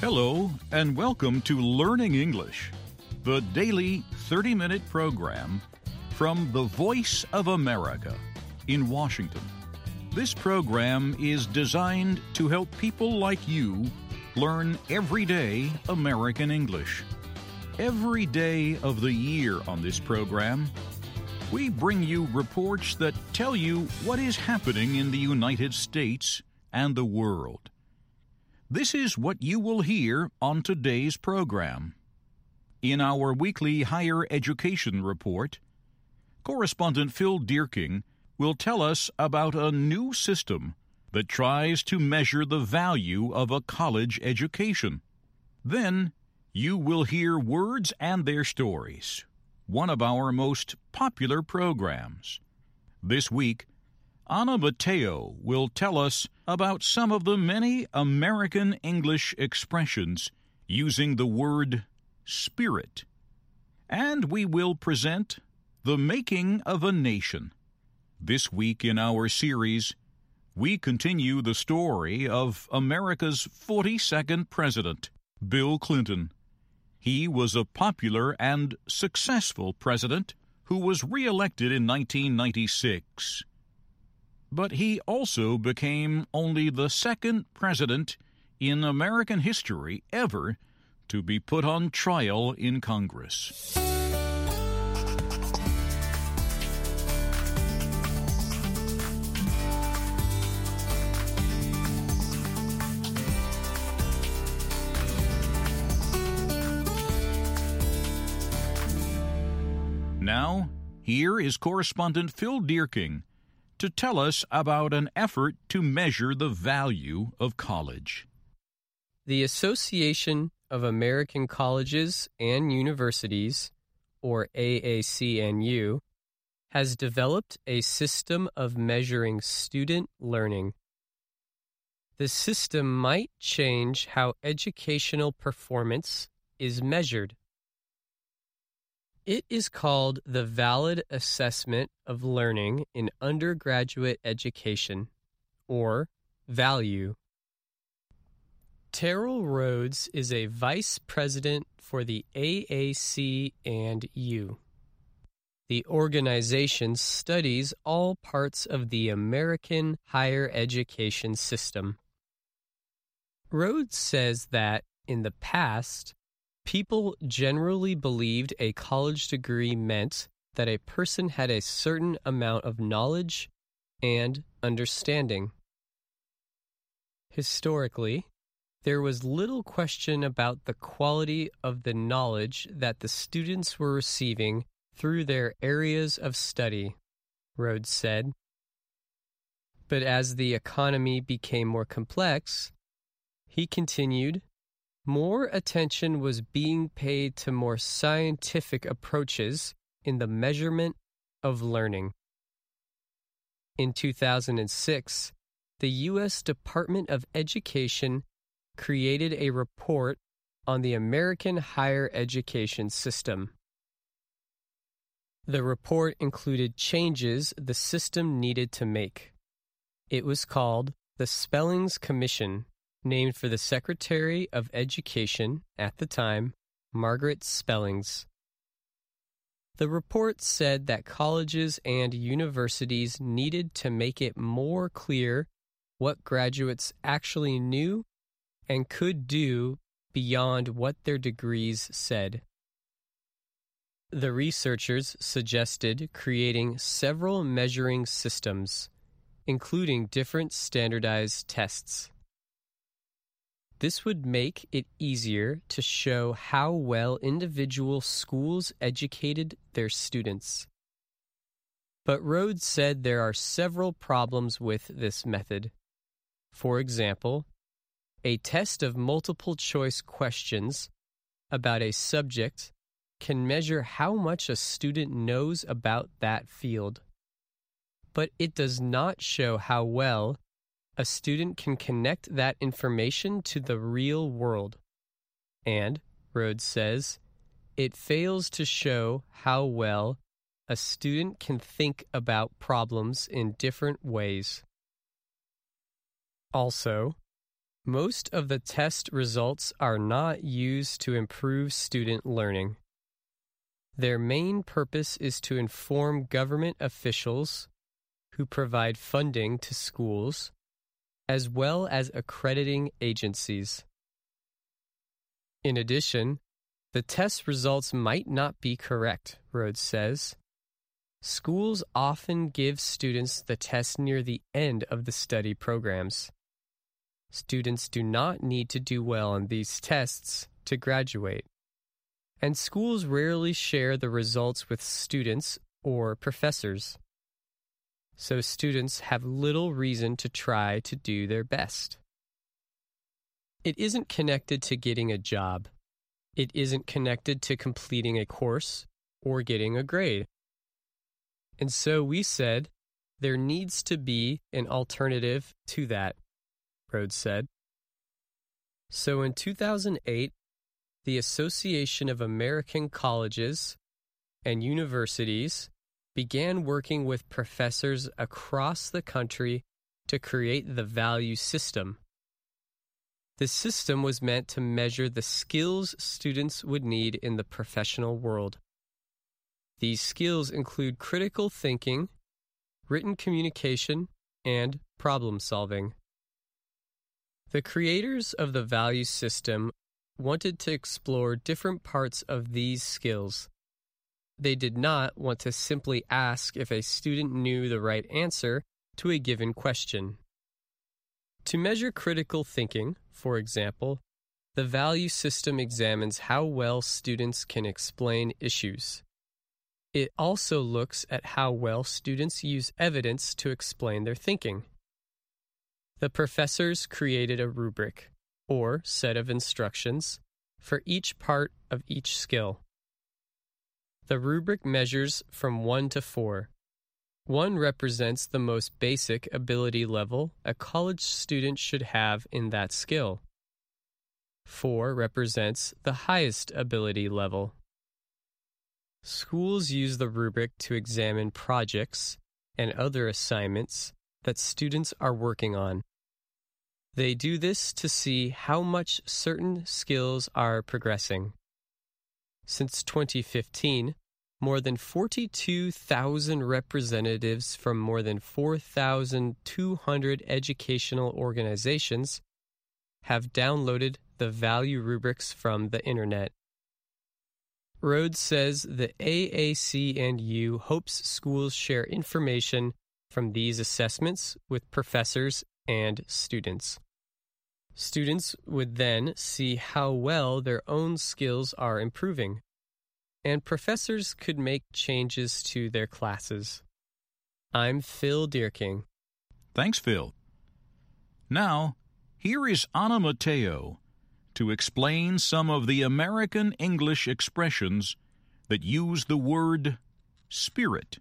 Hello, and welcome to Learning English, the daily 30-minute program from the Voice of America in Washington. This program is designed to help people like you learn everyday American English. Every day of the year on this program, we bring you reports that tell you what is happening in the United States and the world. This is what you will hear on today's program. In our weekly higher education report, correspondent Phil Dierking will tell us about a new system that tries to measure the value of a college education. Then, you will hear Words and Their Stories, one of our most popular programs. This week, Anna Matteo will tell us about some of the many American English expressions using the word spirit. And we will present The Making of a Nation. This week in our series, we continue the story of America's 42nd president, Bill Clinton. He was a popular and successful president who was re-elected in 1996. But he also became only the second president in American history ever to be put on trial in Congress. Now, here is correspondent Phil Dierking to tell us about an effort to measure the value of college. The Association of American Colleges and Universities, or AACNU, has developed a system of measuring student learning. The system might change how educational performance is measured. It is called the Valid Assessment of Learning in Undergraduate Education, or VALUE. Terrell Rhodes is a vice president for the AAC&U. The organization studies all parts of the American higher education system. Rhodes says that, in the past, people generally believed a college degree meant that a person had a certain amount of knowledge and understanding. Historically, there was little question about the quality of the knowledge that the students were receiving through their areas of study, Rhodes said. But as the economy became more complex, he continued, more attention was being paid to more scientific approaches in the measurement of learning. In 2006, the U.S. Department of Education created a report on the American higher education system. The report included changes the system needed to make. It was called the Spellings Commission, named for the Secretary of Education at the time, Margaret Spellings. The report said that colleges and universities needed to make it more clear what graduates actually knew and could do beyond what their degrees said. The researchers suggested creating several measuring systems, including different standardized tests. This would make it easier to show how well individual schools educated their students. But Rhodes said there are several problems with this method. For example, a test of multiple-choice questions about a subject can measure how much a student knows about that field. But it does not show how well a student can connect that information to the real world. And, Rhodes says, it fails to show how well a student can think about problems in different ways. Also, Most of the test results are not used to improve student learning. Their main purpose is to inform government officials who provide funding to schools, as well as accrediting agencies. In addition, the test results might not be correct, Rhodes says. Schools often give students the test near the end of the study programs. Students do not need to do well on these tests to graduate, and schools rarely share the results with students or professors. So students have little reason to try to do their best. It isn't connected to getting a job. It isn't connected to completing a course or getting a grade. And so we said there needs to be an alternative to that, Rhodes said. So in 2008, the Association of American Colleges and Universities began working with professors across the country to create the value system. The system was meant to measure the skills students would need in the professional world. These skills include critical thinking, written communication, and problem solving. The creators of the value system wanted to explore different parts of these skills. They did not want to simply ask if a student knew the right answer to a given question. To measure critical thinking, for example, the value system examines how well students can explain issues. It also looks at how well students use evidence to explain their thinking. The professors created a rubric, or set of instructions, for each part of each skill. The rubric measures from 1 to 4. 1 represents the most basic ability level a college student should have in that skill. 4 represents the highest ability level. Schools use the rubric to examine projects and other assignments that students are working on. They do this to see how much certain skills are progressing. Since 2015, more than 42,000 representatives from more than 4,200 educational organizations have downloaded the value rubrics from the Internet. Rhodes says the AAC&U hopes schools share information from these assessments with professors and students. Students would then see how well their own skills are improving, and professors could make changes to their classes. I'm Phil Deerking. Thanks, Phil. Now, here is Anna Mateo to explain some of the American English expressions that use the word spirit.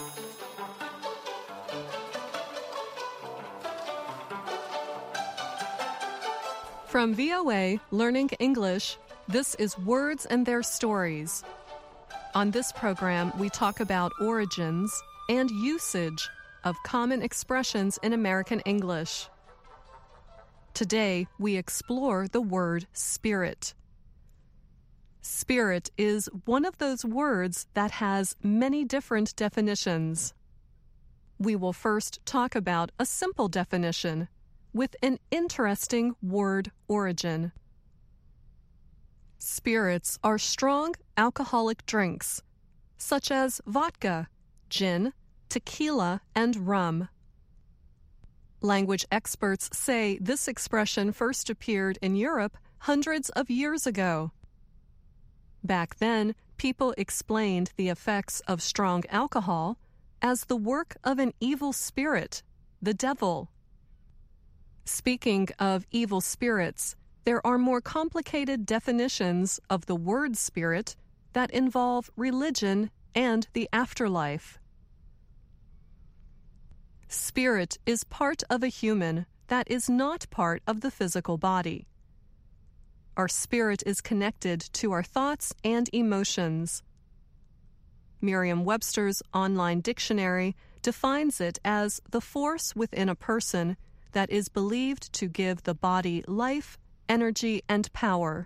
From VOA Learning English, this is Words and Their Stories. On this program, we talk about origins and usage of common expressions in American English. Today, we explore the word spirit. Spirit is one of those words that has many different definitions. We will first talk about a simple definition with an interesting word origin. Spirits are strong alcoholic drinks, such as vodka, gin, tequila, and rum. Language experts say this expression first appeared in Europe hundreds of years ago. Back then, people explained the effects of strong alcohol as the work of an evil spirit, the devil. Speaking of evil spirits, there are more complicated definitions of the word spirit that involve religion and the afterlife. Spirit is part of a human that is not part of the physical body. Our spirit is connected to our thoughts and emotions. Merriam-Webster's online dictionary defines it as the force within a person that is believed to give the body life, energy, and power.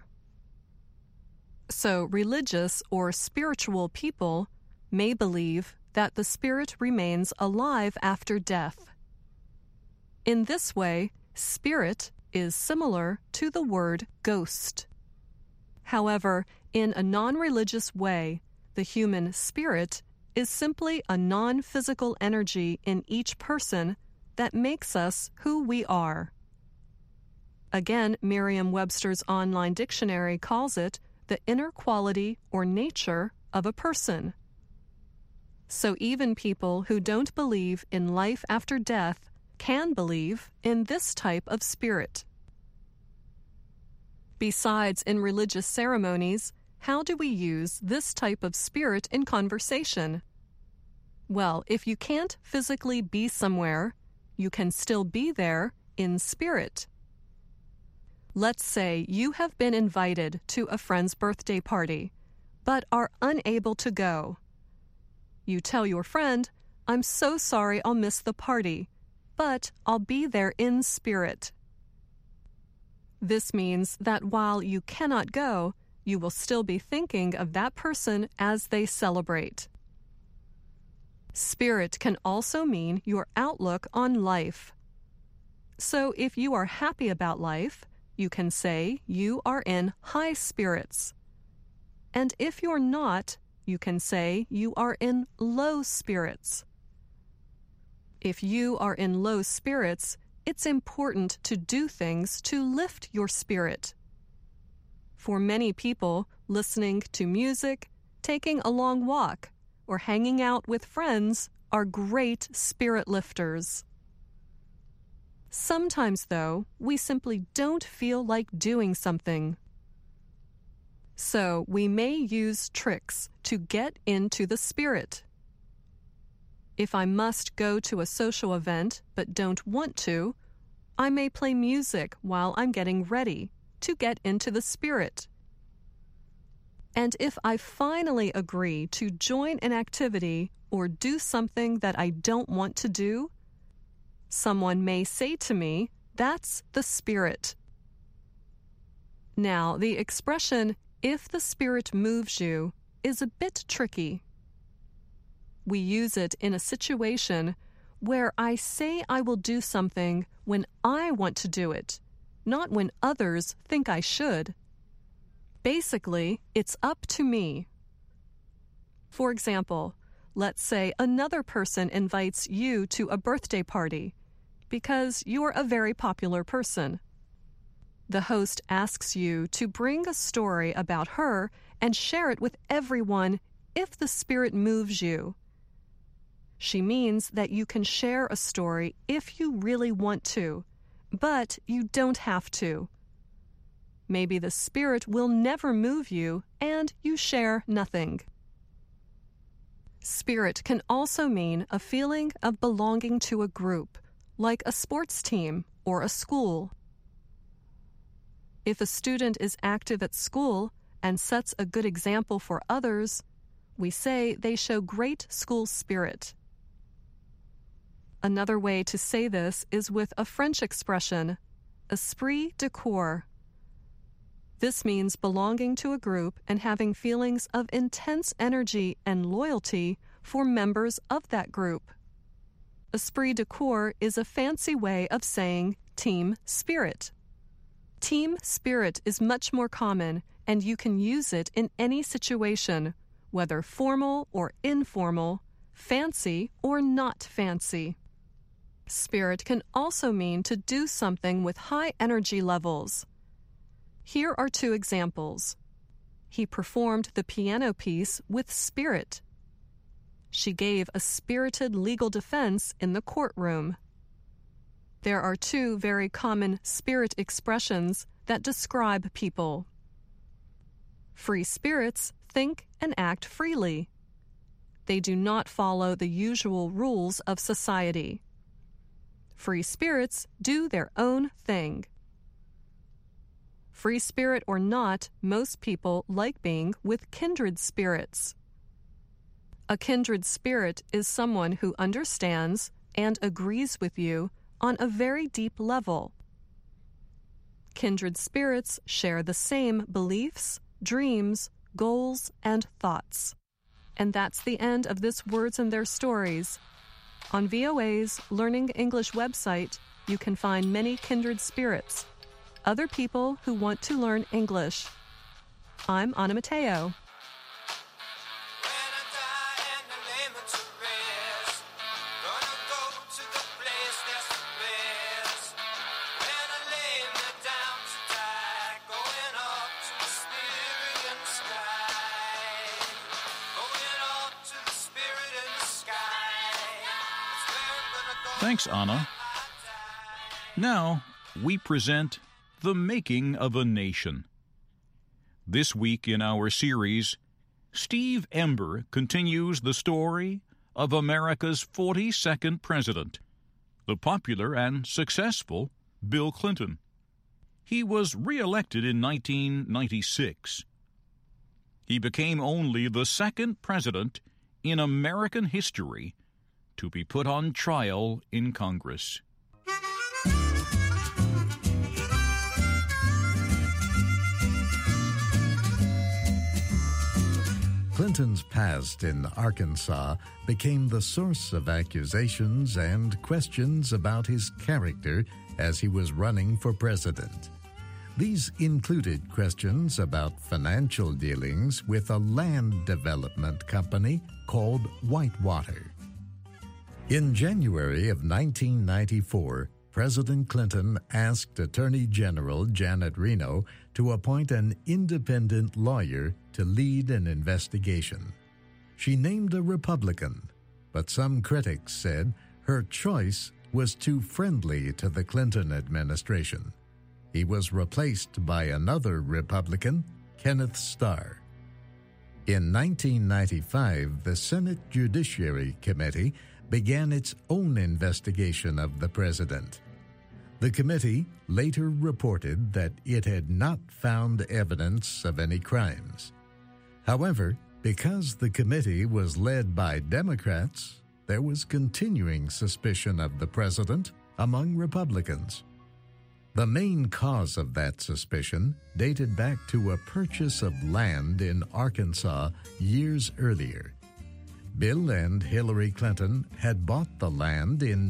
So religious or spiritual people may believe that the spirit remains alive after death. In this way, spirit is similar to the word ghost. However, in a non-religious way, the human spirit is simply a non-physical energy in each person that makes us who we are. Again, Merriam-Webster's online dictionary calls it the inner quality or nature of a person. So even people who don't believe in life after death can believe in this type of spirit. Besides, in religious ceremonies, how do we use this type of spirit in conversation? Well, if you can't physically be somewhere, you can still be there in spirit. Let's say you have been invited to a friend's birthday party, but are unable to go. You tell your friend, "I'm so sorry I'll miss the party, but I'll be there in spirit." This means that while you cannot go, you will still be thinking of that person as they celebrate. Spirit can also mean your outlook on life. So if you are happy about life, you can say you are in high spirits. And if you're not, you can say you are in low spirits. If you are in low spirits, it's important to do things to lift your spirit. For many people, listening to music, taking a long walk, or hanging out with friends are great spirit lifters. Sometimes, though, we simply don't feel like doing something. So we may use tricks to get into the spirit. If I must go to a social event but don't want to, I may play music while I'm getting ready to get into the spirit. And if I finally agree to join an activity or do something that I don't want to do, someone may say to me, "That's the spirit." Now, the expression, "if the spirit moves you," is a bit tricky. We use it in a situation where I say I will do something when I want to do it, not when others think I should. Basically, it's up to me. For example, let's say another person invites you to a birthday party because you're a very popular person. The host asks you to bring a story about her and share it with everyone if the spirit moves you. She means that you can share a story if you really want to, but you don't have to. Maybe the spirit will never move you and you share nothing. Spirit can also mean a feeling of belonging to a group, like a sports team or a school. If a student is active at school and sets a good example for others, we say they show great school spirit. Another way to say this is with a French expression, esprit de corps. This means belonging to a group and having feelings of intense energy and loyalty for members of that group. Esprit de corps is a fancy way of saying team spirit. Team spirit is much more common, and you can use it in any situation, whether formal or informal, fancy or not fancy. Spirit can also mean to do something with high energy levels. Here are two examples. He performed the piano piece with spirit. She gave a spirited legal defense in the courtroom. There are two very common spirit expressions that describe people. Free spirits think and act freely. They do not follow the usual rules of society. Free spirits do their own thing. Free spirit or not, most people like being with kindred spirits. A kindred spirit is someone who understands and agrees with you on a very deep level. Kindred spirits share the same beliefs, dreams, goals, and thoughts. And that's the end of this Words and Their Stories. On VOA's Learning English website, you can find many kindred spirits, other people who want to learn English. I'm Anna Mateo. Thanks, Anna. Now, we present The Making of a Nation. This week in our series, Steve Ember continues the story of America's 42nd president, the popular and successful Bill Clinton. He was re-elected in 1996. He became only the second president in American history to be put on trial in Congress. Clinton's past in Arkansas became the source of accusations and questions about his character as he was running for president. These included questions about financial dealings with a land development company called Whitewater. In January of 1994, President Clinton asked Attorney General Janet Reno to appoint an independent lawyer to lead an investigation. She named a Republican, but some critics said her choice was too friendly to the Clinton administration. He was replaced by another Republican, Kenneth Starr. In 1995, the Senate Judiciary Committee began its own investigation of the president. The committee later reported that it had not found evidence of any crimes. However, because the committee was led by Democrats, there was continuing suspicion of the president among Republicans. The main cause of that suspicion dated back to a purchase of land in Arkansas years earlier. Bill and Hillary Clinton had bought the land in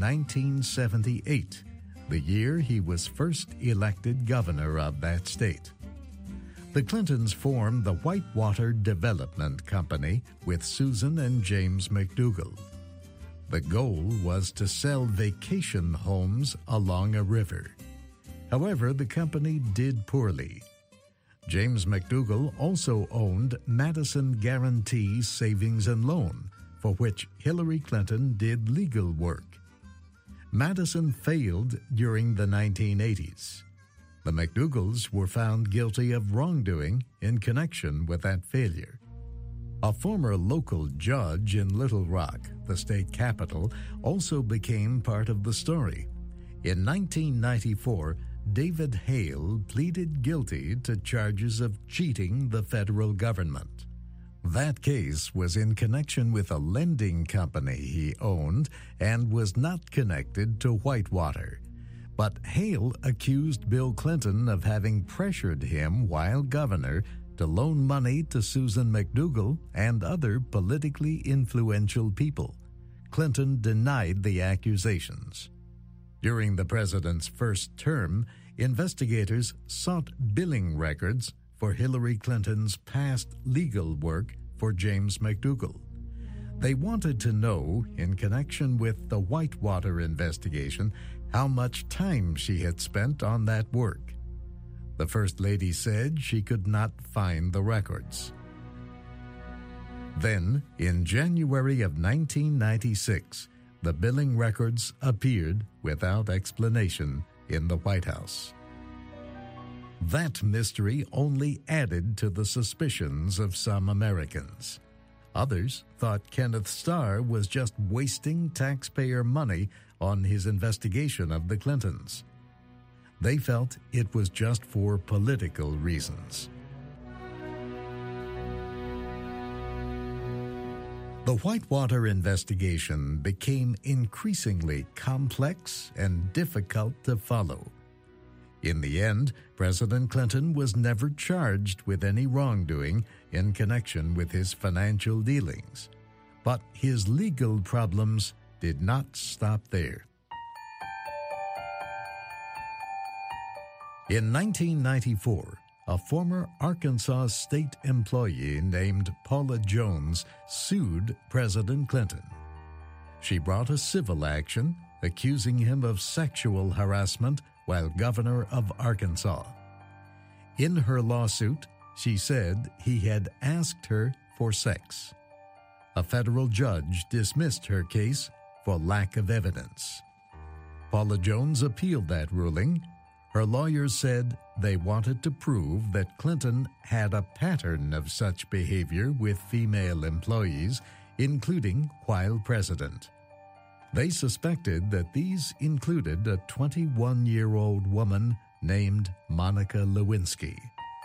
1978, the year he was first elected governor of that state. The Clintons formed the Whitewater Development Company with Susan and James McDougal. The goal was to sell vacation homes along a river. However, the company did poorly. James McDougal also owned Madison Guaranty Savings and Loan, for which Hillary Clinton did legal work. Madison failed during the 1980s. The McDougals were found guilty of wrongdoing in connection with that failure. A former local judge in Little Rock, the state capital, also became part of the story. In 1994, David Hale pleaded guilty to charges of cheating the federal government. That case was in connection with a lending company he owned and was not connected to Whitewater. But Hale accused Bill Clinton of having pressured him while governor to loan money to Susan McDougal and other politically influential people. Clinton denied the accusations. During the president's first term, investigators sought billing records for Hillary Clinton's past legal work for James McDougal. They wanted to know, in connection with the Whitewater investigation, how much time she had spent on that work. The First Lady said she could not find the records. Then, in January of 1996, the billing records appeared without explanation in the White House. That mystery only added to the suspicions of some Americans. Others thought Kenneth Starr was just wasting taxpayer money on his investigation of the Clintons. They felt it was just for political reasons. The Whitewater investigation became increasingly complex and difficult to follow. In the end, President Clinton was never charged with any wrongdoing in connection with his financial dealings. But his legal problems did not stop there. In 1994, a former Arkansas state employee named Paula Jones sued President Clinton. She brought a civil action accusing him of sexual harassment while governor of Arkansas. In her lawsuit, she said he had asked her for sex. A federal judge dismissed her case for lack of evidence. Paula Jones appealed that ruling. Her lawyers said they wanted to prove that Clinton had a pattern of such behavior with female employees, including while president. They suspected that these included a 21-year-old woman named Monica Lewinsky.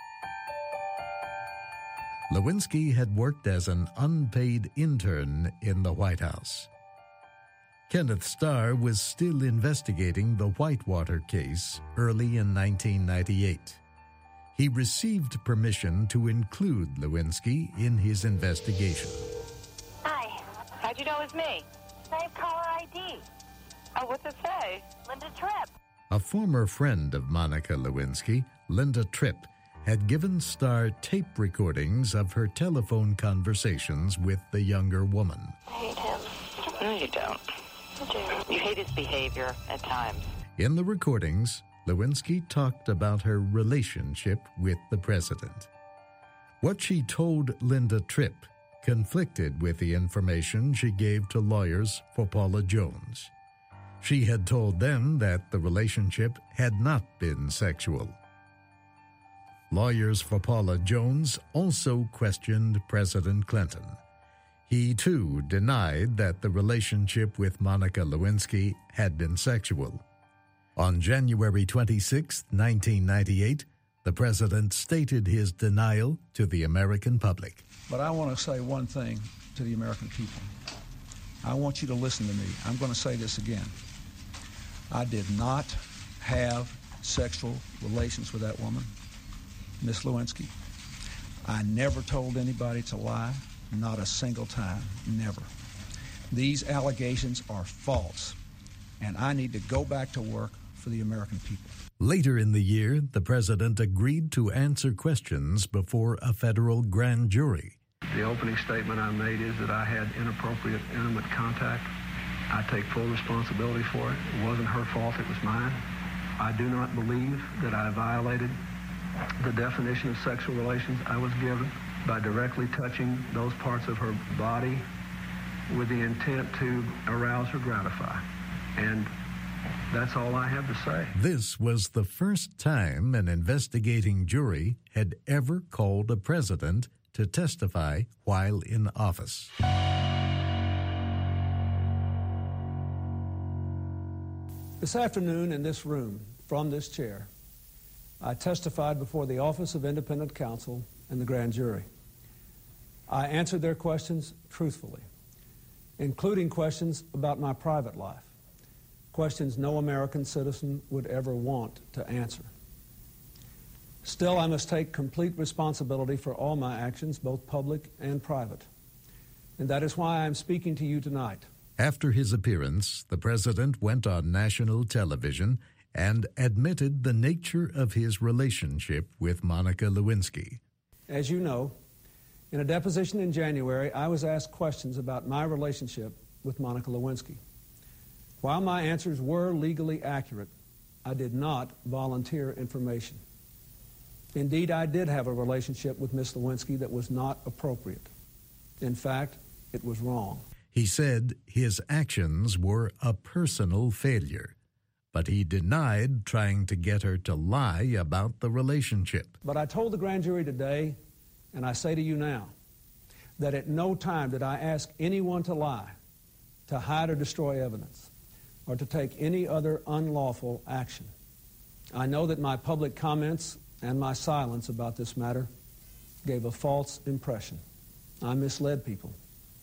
Lewinsky had worked as an unpaid intern in the White House. Kenneth Starr was still investigating the Whitewater case early in 1998. He received permission to include Lewinsky in his investigation. Hi. How'd you know it was me? Same caller ID. Oh, what's it say? Linda Tripp. A former friend of Monica Lewinsky, Linda Tripp, had given Starr tape recordings of her telephone conversations with the younger woman. I hate him. No, you don't. I do. You hate his behavior at times. In the recordings, Lewinsky talked about her relationship with the president. What she told Linda Tripp conflicted with the information she gave to lawyers for Paula Jones. She had told them that the relationship had not been sexual. Lawyers for Paula Jones also questioned President Clinton. He, too, denied that the relationship with Monica Lewinsky had been sexual. On January 26, 1998, the president stated his denial to the American public. But I want to say one thing to the American people. I want you to listen to me. I'm going to say this again. I did not have sexual relations with that woman, Miss Lewinsky. I never told anybody to lie, not a single time, never. These allegations are false, and I need to go back to work for the American people. Later in the year, the president agreed to answer questions before a federal grand jury. The opening statement I made is that I had inappropriate, intimate contact. I take full responsibility for it. It wasn't her fault, it was mine. I do not believe that I violated the definition of sexual relations I was given by directly touching those parts of her body with the intent to arouse or gratify. And that's all I have to say. This was the first time an investigating jury had ever called a president to testify while in office. This afternoon in this room, from this chair, I testified before the Office of Independent Counsel and the grand jury. I answered their questions truthfully, including questions about my private life, questions no American citizen would ever want to answer. Still, I must take complete responsibility for all my actions, both public and private. And that is why I am speaking to you tonight. After his appearance, the president went on national television and admitted the nature of his relationship with Monica Lewinsky. As you know, in a deposition in January, I was asked questions about my relationship with Monica Lewinsky. While my answers were legally accurate, I did not volunteer information. Indeed, I did have a relationship with Miss Lewinsky that was not appropriate. In fact, it was wrong. He said his actions were a personal failure, but he denied trying to get her to lie about the relationship. But I told the grand jury today, and I say to you now, that at no time did I ask anyone to lie, to hide or destroy evidence, or to take any other unlawful action. I know that my public comments and my silence about this matter gave a false impression. I misled people,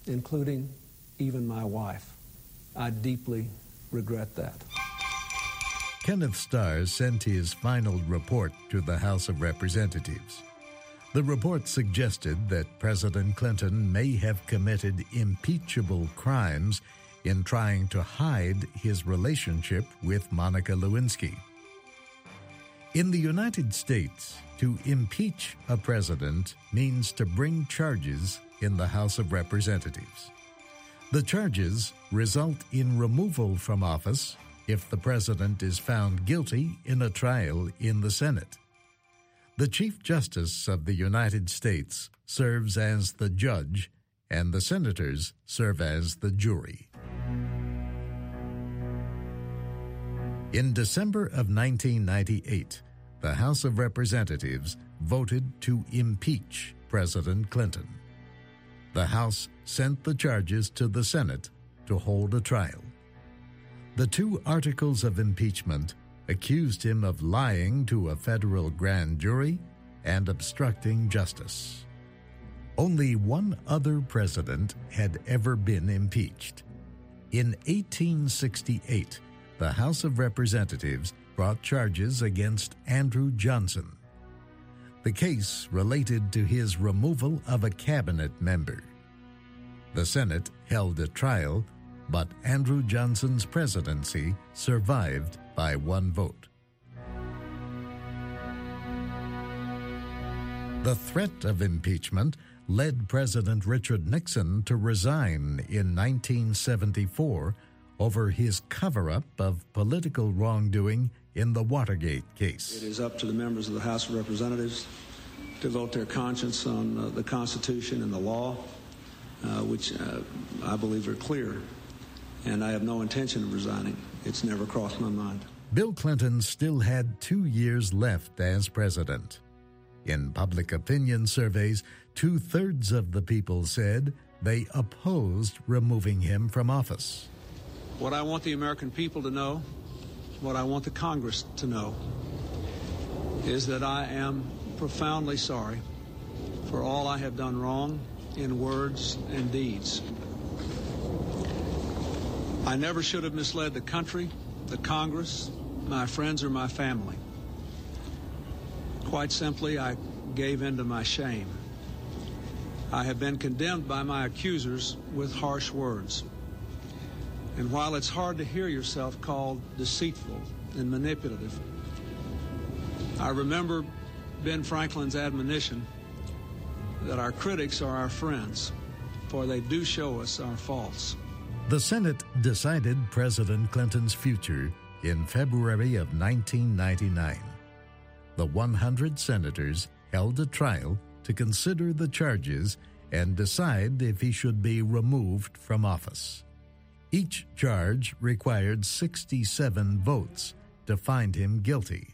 including even my wife. I deeply regret that. Kenneth Starr sent his final report to the House of Representatives. The report suggested that President Clinton may have committed impeachable crimes in trying to hide his relationship with Monica Lewinsky. In the United States, to impeach a president means to bring charges in the House of Representatives. The charges result in removal from office if the president is found guilty in a trial in the Senate. The Chief Justice of the United States serves as the judge, and the senators serve as the jury. In December of 1998, the House of Representatives voted to impeach President Clinton. The House sent the charges to the Senate to hold a trial. The two articles of impeachment accused him of lying to a federal grand jury and obstructing justice. Only one other president had ever been impeached. In 1868, the House of Representatives brought charges against Andrew Johnson. The case related to his removal of a cabinet member. The Senate held a trial, but Andrew Johnson's presidency survived by one vote. The threat of impeachment led President Richard Nixon to resign in 1974 over his cover-up of political wrongdoing in the Watergate case. It is up to the members of the House of Representatives to vote their conscience on the Constitution and the law, which I believe are clear. And I have no intention of resigning. It's never crossed my mind. Bill Clinton still had 2 years left as president. In public opinion surveys, 2/3 of the people said they opposed removing him from office. What I want the American people to know, what I want the Congress to know, is that I am profoundly sorry for all I have done wrong in words and deeds. I never should have misled the country, the Congress, my friends, or my family. Quite simply, I gave in to my shame. I have been condemned by my accusers with harsh words. And while it's hard to hear yourself called deceitful and manipulative, I remember Ben Franklin's admonition that our critics are our friends, for they do show us our faults. The Senate decided President Clinton's future in February of 1999. The 100 senators held a trial to consider the charges and decide if he should be removed from office. Each charge required 67 votes to find him guilty.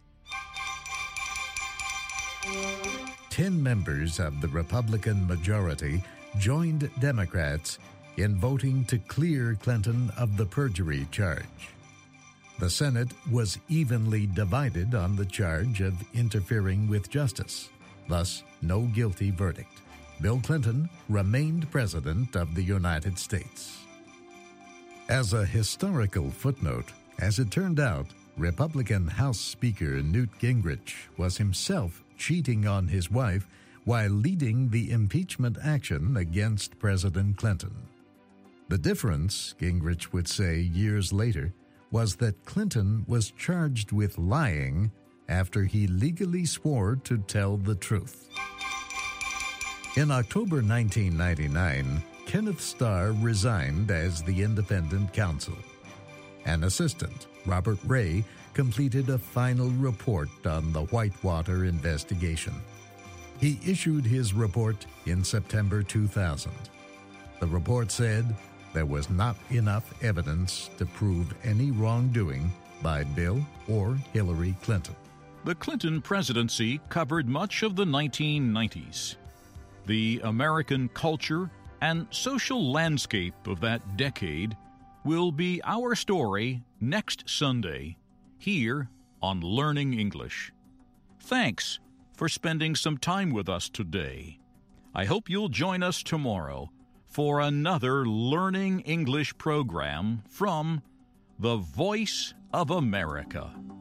10 members of the Republican majority joined Democrats in voting to clear Clinton of the perjury charge. The Senate was evenly divided on the charge of interfering with justice, thus no guilty verdict. Bill Clinton remained President of the United States. As a historical footnote, as it turned out, Republican House Speaker Newt Gingrich was himself cheating on his wife while leading the impeachment action against President Clinton. The difference, Gingrich would say years later, was that Clinton was charged with lying after he legally swore to tell the truth. In October 1999, Kenneth Starr resigned as the independent counsel. An assistant, Robert Ray, completed a final report on the Whitewater investigation. He issued his report in September 2000. The report said there was not enough evidence to prove any wrongdoing by Bill or Hillary Clinton. The Clinton presidency covered much of the 1990s. The American culture and social landscape of that decade will be our story next Sunday here on Learning English. Thanks for spending some time with us today. I hope you'll join us tomorrow for another Learning English program from the Voice of America.